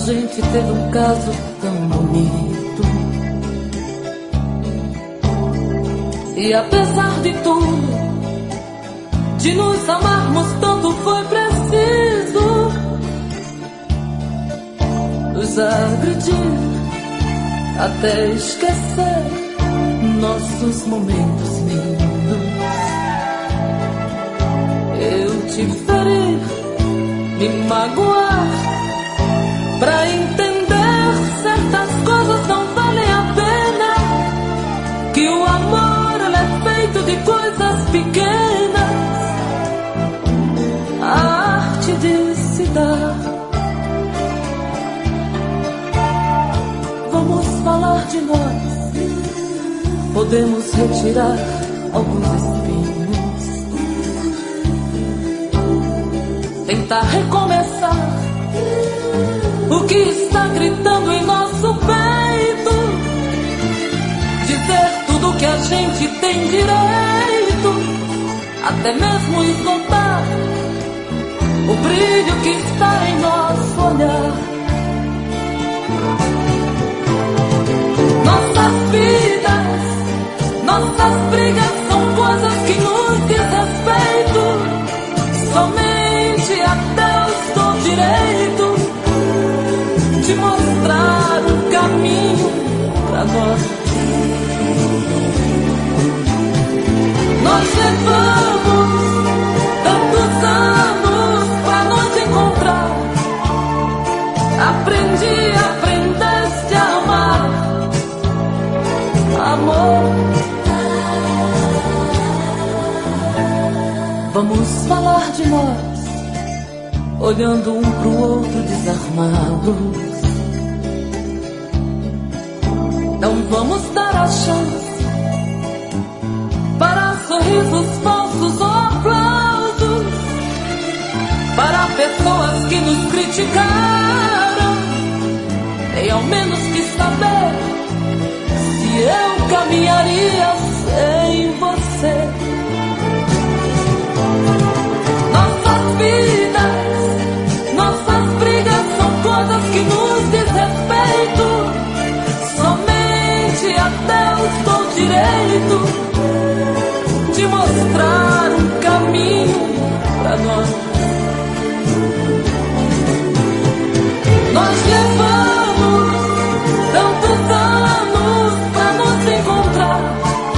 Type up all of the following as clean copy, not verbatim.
gente teve um caso tão bonito. E apesar de tudo, de nos amarmos tanto, foi preciso nos agredir até esquecer nossos momentos lindos. Eu te feri, me magoar, pra entender certas coisas não valem a pena. Que o amor ele é feito de coisas pequenas, a arte de se dar. Vamos falar de nós, podemos retirar alguns espinhos, tentar recomeçar o que está gritando em nosso peito, dizer tudo que a gente tem direito, até mesmo esgotar o brilho que está em nosso olhar. Nossas vidas, nossas brigas são coisas que nos diz respeito. Somente a Deus dou direito de mostrar um caminho pra nós. Nós levamos tantos anos pra nos encontrar. Aprendeste a amar, amor. Vamos falar de nós, olhando um pro outro desarmados. Não vamos dar a chance para sorrisos falsos ou aplausos, para pessoas que nos criticaram. Nem ao menos quis saber se eu caminharia sem você. Nossas vidas, nossas brigas são coisas que nos diz respeito. Somente a Deus dou direito de mostrar um caminho pra nós. Nós levamos tantos anos pra nos encontrar.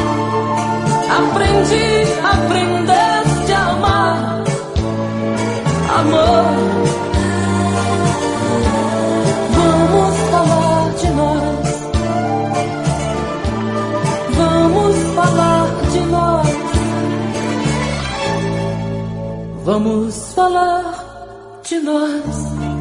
Aprendeste a amar, amor. Vamos falar de nós, vamos falar de nós, vamos falar de nós.